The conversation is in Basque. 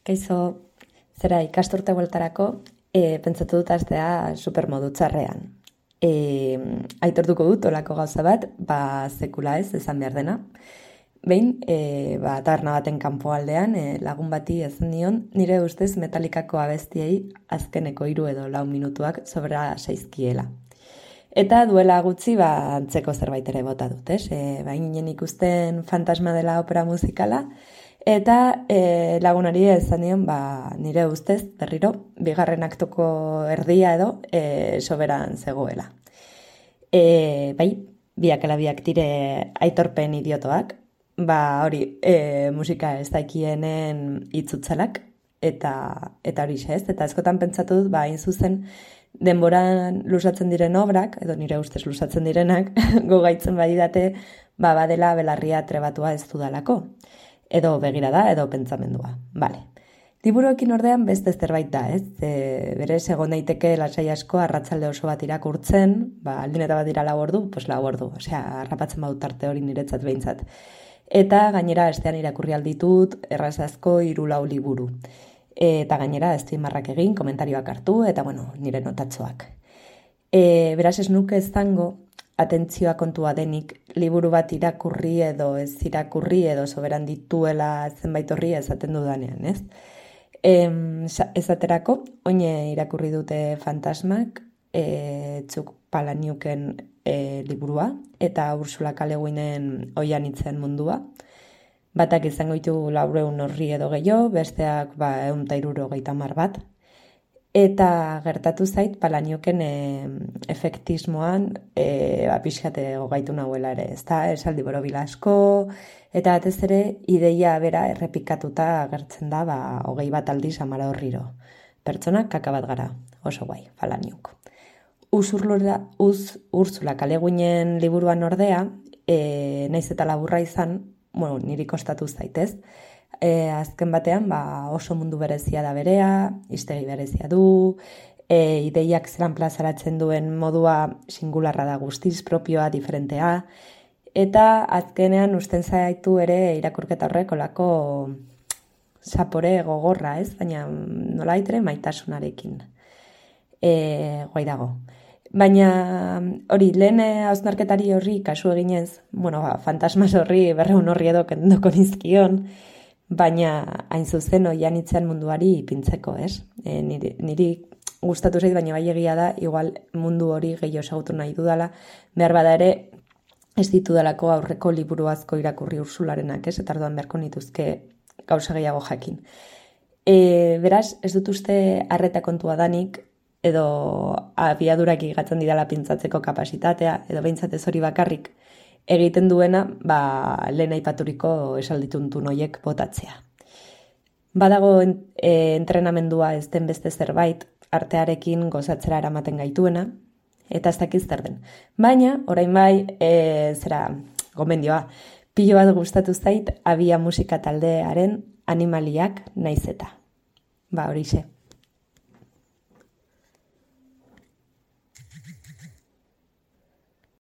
Kaixo, zera ikasturte bueltarako, pentsatu dut hastea supermodu txarrean. Aitortuko dut olako gauza bat, sekula ez, esan behar dena. Behin, taberna baten kanpoaldean lagun bati esan nion, nire ustez Metallicako abestiei azkeneko 3 edo 4 minutuak sobra zaizkiela. Eta duela gutxi antzeko zerbait ere bota dut, ez? Baina ikusten Fantasma dela opera musikala, eta lagunari esan nion, nire ustez, berriro, bigarren aktoko erdia edo soberan zegoela. Biak ala biak dire aitorpen idiotoak, hori musika ez dakienen itzutzalak, eta hori ez, eta askotan pentsatu dut, hain zuzen, denboran lusatzen diren obrak, edo nire ustez lusatzen direnak, gogaitzen badidate, badela belarria trebatua ez dudalako. Edo begirada, edo pentsamendua. Bale. Liburuekin ordean beste zerbait da, ez? Berez egon daiteke lasai asko arratsalde oso bat irakurtzen, aldin eta bat dira 4 ordu, pues 4 ordu. Osea, harrapatzen badut tarte hori niretzat behintzat. Eta gainera estean irakurri alditut, erraz asko 3-4 liburu. Eta gainera estimarrak egin, komentarioak hartu, eta nire notatxoak. Beraz ez nuke ez zango, atentzioa kontua denik, liburu bat irakurri edo ez irakurri edo soberan dituela zenbait horri esaten dudanean, ez? Esaterako, oine irakurri dute Fantasmak, Txuk Palahniuken liburua, eta Ursula K. Le Guinen Oian hitzen mundua. Batak izango ditu 400 horri edo gehiago, besteak 170 bat. Eta gertatu zait, Palahniuken efektismoan pixkate gogaitu nahuela ere, ezta? Esaldi borobil asko, eta batez ere ideia bera errepikatuta agertzen da 20 bat aldiz 10 horriro. Pertsonak kaka bat gara, oso guai, Palahniuk. Ursula K. Le Guinen liburuan ordea, naiz eta laburra izan, niri kostatu zaitez, azken batean oso mundu berezia da berea, hiztegi berezia du, ideiak zelan plazaratzen duen modua singularra da guztiz, propioa, diferentea, eta azkenean usten zaitu ere irakurketa horrek olako zapore gogorra, ez? Baina nola ere maitasunarekin. Guai dago. Baina hori, lehen hausnarketari horri kasu eginez, Fantasmas horri 200 horri edo kendoko nizkion, baina hain zuzen oian hitzen munduari ipintzeko, ez? Niri gustatu zait, baina bai egia da, igual mundu hori gehiago ezagutu nahi dudala, behar bada ere ez ditudalako aurreko liburu asko irakurri Ursularenak, ez? Eta orduan beharko nituzke gauza gehiago jakin. Beraz, ez dut uste arreta kontua danik, edo abiadurak igatzen didala pintzatzeko kapasitatea, edo behintzat ez hori bakarrik, egiten duena, lehen aipaturiko esaldituntun horiek botatzea. Badago entrenamendua ez den beste zerbait, artearekin gozatzera eramaten gaituena, eta ez dakiz zer den. Baina, orain bai, gomendioa, pilo bat gustatu zait, Abia musika taldearen Animaliak naiz eta. Horixe.